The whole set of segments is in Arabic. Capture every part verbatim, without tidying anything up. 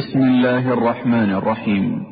بسم الله الرحمن الرحيم.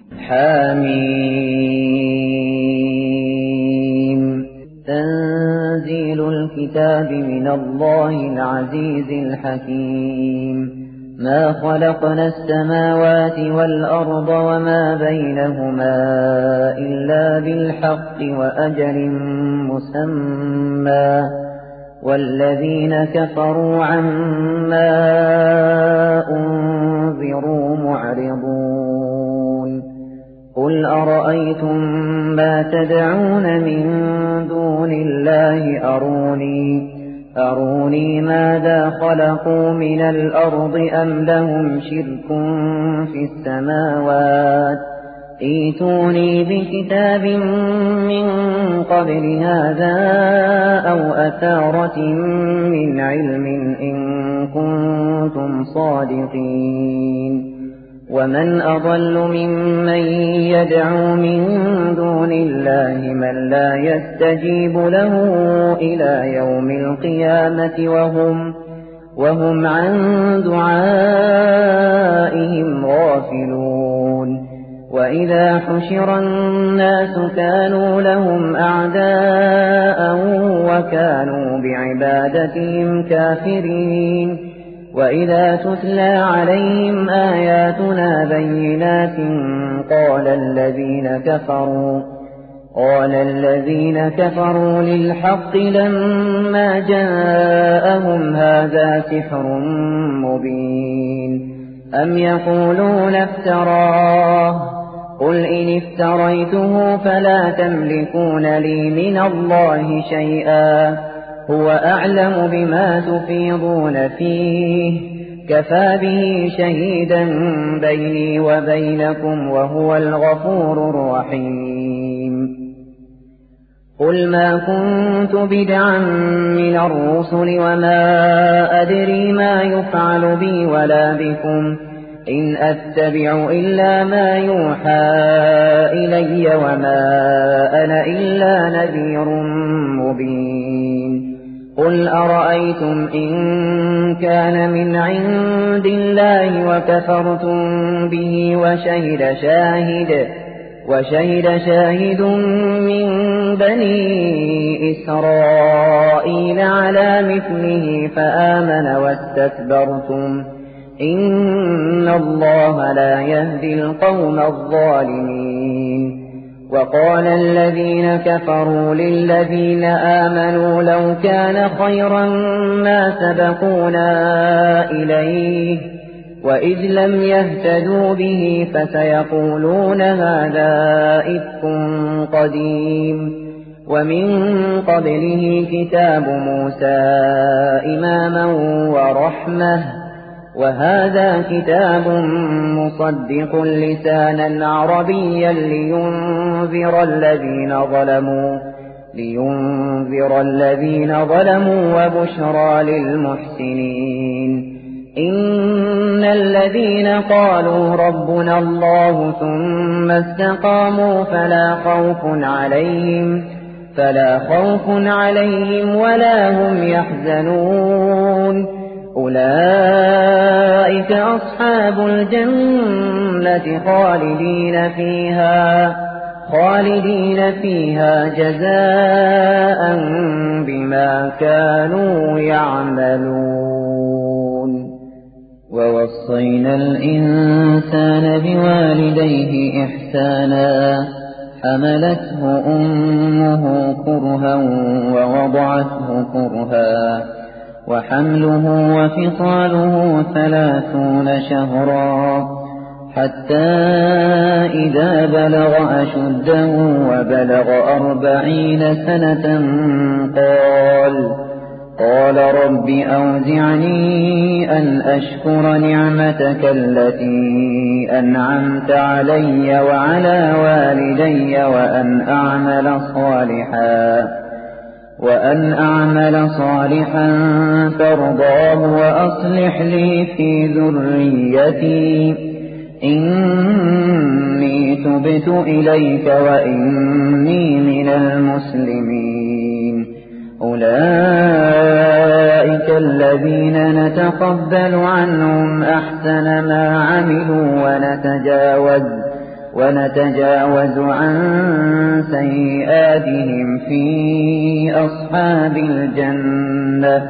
حميم. تنزيل الكتاب من الله العزيز الحكيم. ما خلقنا السماوات والأرض وما بينهما إلا بالحق وأجل مسمى، والذين كفروا عما أنذروا معرضون. قل أرأيتم ما تدعون من دون الله أروني أروني ماذا خلقوا من الأرض أم لهم شرك في السماوات، ائتوني بكتاب من قبل هذا أو أثارة من علم إن كنتم صادقين. ومن أضل ممن يدعو من دون الله من لا يستجيب له إلى يوم القيامة وهم, وهم عن دعائهم غافلون. وإذا حشر الناس كانوا لهم أعداء وكانوا بعبادتهم كافرين. وإذا تتلى عليهم آياتنا بينات قال الذين كفروا قال الذين كفروا للحق لما جاءهم هذا سحر مبين. أم يقولون افتراه، قل إن افتريته فلا تملكون لي من الله شيئا، هو أعلم بما تفيضون فيه، كفى به شهيدا بيني وبينكم وهو الغفور الرحيم. قل ما كنت بدعا من الرسل وما أدري ما يفعل بي ولا بكم، إن أتبع إلا ما يوحى إلي وما أنا إلا نذير مبين. قل أرأيتم إن كان من عند الله وكفرتم به وشهد شاهد وشهد شاهد من بني إسرائيل على مثله فآمن واستكبرتم، إن الله لا يهدي القوم الظالمين. وقال الذين كفروا للذين آمنوا لو كان خيرا ما سبقونا إليه، وإذ لم يهتدوا به فسيقولون هذا إفك قديم. ومن قبله كتاب موسى إماما ورحمة، وهذا كتاب مصدق لسانا عربيا لينذر الذين ظلموا لينذر الذين ظلموا وبشرى للمحسنين. إن الذين قالوا ربنا الله ثم استقاموا فلا خوف عليهم فلا خوف عليهم ولا هم يحزنون. أولئك أصحاب الجنة خالدين فيها خالدين فيها جزاء بما كانوا يعملون. ووصينا الإنسان بوالديه إحسانا، حملته أمه كرها ووضعته كرها، وحمله وفصاله ثلاثون شهرا، حتى إذا بلغ أشده وبلغ أربعين سنة قال قال رب أوزعني أن أشكر نعمتك التي أنعمت علي وعلى والدي وأن أعمل صالحا وأن أعمل صالحا ترضاه وأصلح لي في ذريتي إني تبت إليك وإني من المسلمين. أولئك الذين نتقبل عنهم أحسن ما عملوا ونتجاوز, ونتجاوز عن سيئاتهم في أصحاب الجنة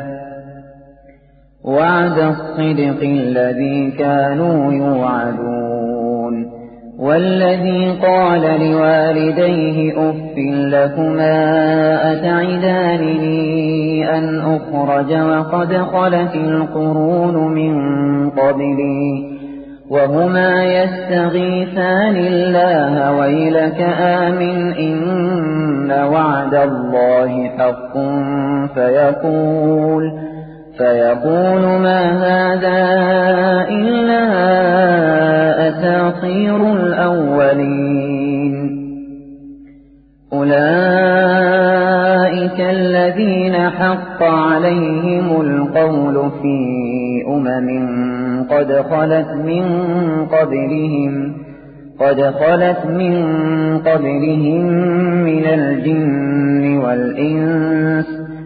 وعد الصدق الذي كانوا يوعدون. والذي قال لوالديه أف لكما أتعدانني أن أخرج وقد خلت القرون من قبلي وهما يستغيثان الله ويلك آمن إن وعد الله حق فيقول فيقول ما هذا إلا أساطير الأولين. أولئك الذين حق عليهم القول في أمم قد خلت من قبلهم قد خلت من قبلهم من الجن والإنس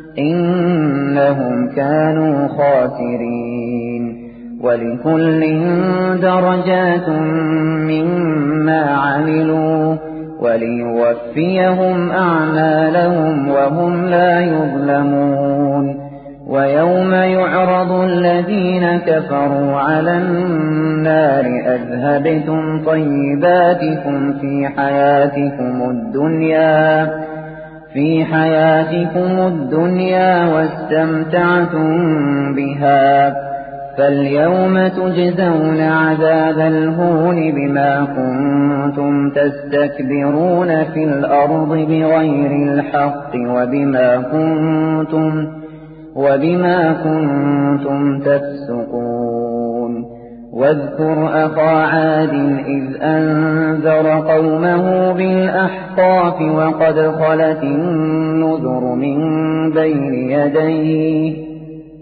إنهم كانوا خاسرين. ولكل درجات مما عملوا وليوفيهم أعمالهم وهم لا يظلمون. ويوم يعرض الذين كفروا على النار أذهبتم طيباتكم في حياتكم الدنيا في حياتكم الدنيا واستمتعتم بها فاليوم تجزون عذاب الهون بما كنتم تستكبرون في الأرض بغير الحق وبما كنتم وبما كنتم تفسقون. واذكر أخا عاد إذ أنذر قومه بالأحقاف وقد خلت النذر من بين يديه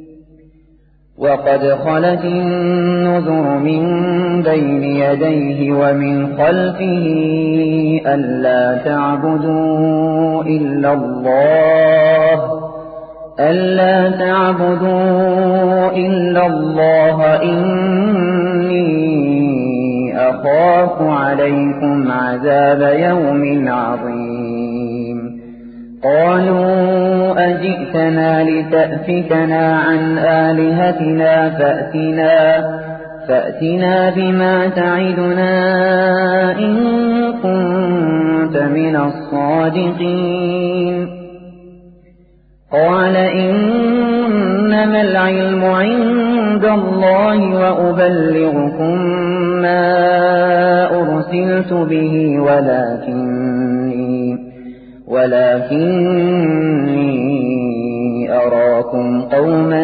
وقد خلت النذر من بين يديه ومن خلفه ألا تعبدوا إلا الله ألا تعبدوا إلا الله إني أخاف عليكم عذاب يوم عظيم. قالوا أجئتنا لتأفكنا عن آلهتنا فأتنا, فأتنا بما تعدنا إن كنت من الصادقين. قال إنما العلم عند الله وأبلغكم ما أرسلت به ولكني, ولكني أراكم قوما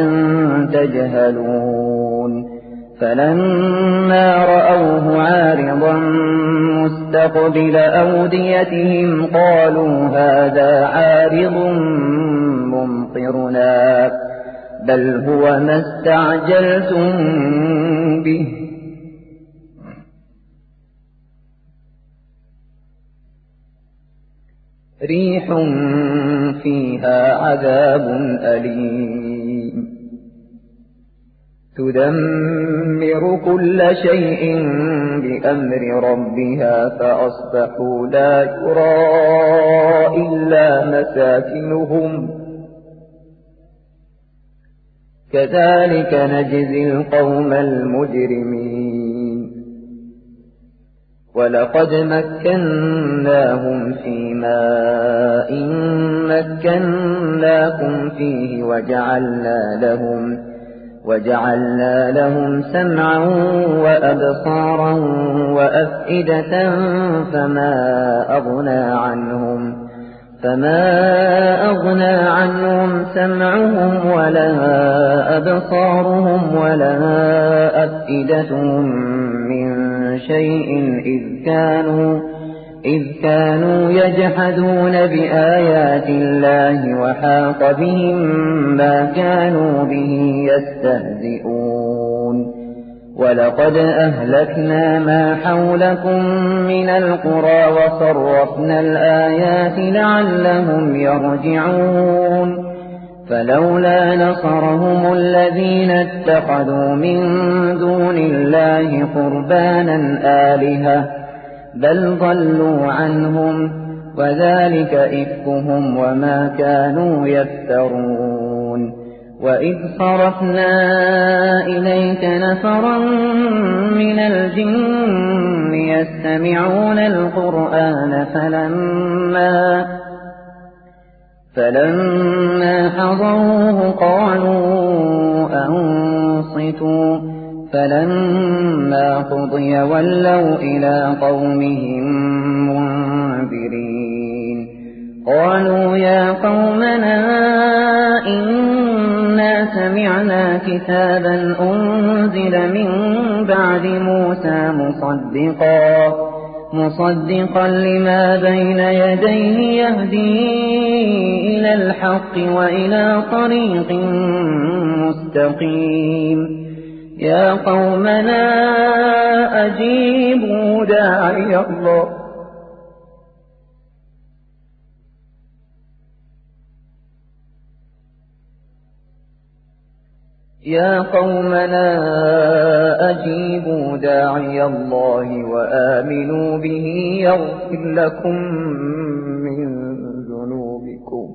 تجهلون. فلما رأوه عارضا مستقبل أوديتهم قالوا هذا عارض ممطرنا بل هو ما استعجلتم به ريح فيها عذاب أليم تدمر كل شيء بأمر ربها فأصبحوا لا يرى إلا مساكنهم كذلك نجزي القوم المجرمين. ولقد مكناهم في ماء مكناكم فيه وجعلنا لهم وجعلنا لهم سمعا وأبصارا وأفئدة فما أغنى عنهم فما أغنى عنهم سمعهم ولا أبصارهم ولا أفئدتهم من شيء إذ كانوا إذ كانوا يجحدون بآيات الله وحاق بهم ما كانوا به يستهزئون. ولقد أهلكنا ما حولكم من القرى وصرفنا الآيات لعلهم يرجعون. فلولا نصرهم الذين اتخذوا من دون الله قربانا آلهة بل ضلوا عنهم وذلك إفكهم وما كانوا يفترون وإذ صرفنا إليك نفرا من الجن يستمعون القرآن فلما فلما حضروه قالوا أنصتوا فلما قضي ولوا إلى قومهم منذرين قالوا يا قومنا إنا سمعنا كتابا أنزل من بعد موسى مصدقا مصدقا لما بين يديه يهدي إلى الحق وإلى طريق مستقيم يا قومنا أجيبوا داعي الله يا قومنا أجيبوا داعي الله وآمنوا به يغفر لكم من ذنوبكم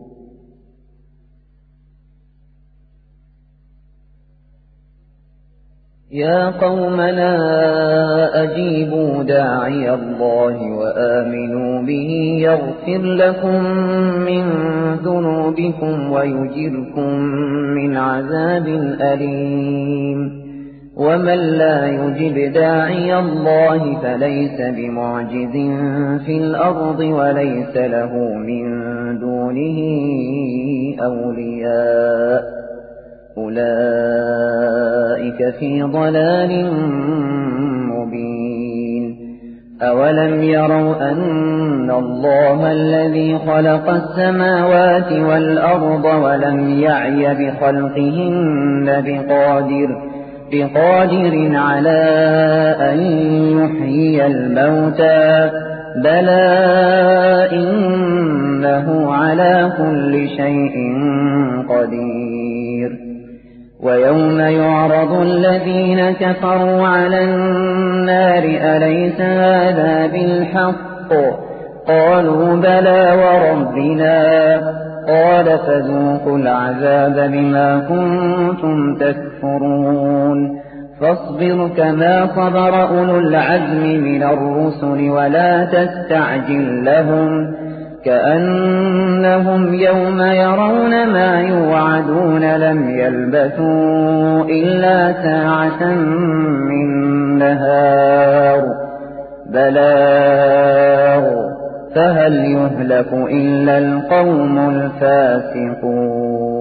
يا قومنا أجيبوا داعي الله وآمنوا به يغفر لكم من ذنوبكم ويجركم من عذاب أليم ومن لا يجب داعي الله فليس بمعجز في الأرض وليس له من دونه أولياء أولئك في ضلال مبين أولم يروا أن الله الذي خلق السماوات والأرض ولم يعي بخلقهن بقادر بقادر على أن يحيي الموتى بلى إنه على كل شيء قدير ويوم يعرض الذين كفروا على النار أليس هذا بالحق قالوا بلى وربنا قال فذوقوا العذاب بما كنتم تكفرون فاصبر كما صبر أولو العزم من الرسل ولا تستعجل لهم كأنهم يوم يرون ما يوعدون لم يلبثوا إلا ساعة من نهار بلاغ فهل يهلك إلا القوم الفاسقون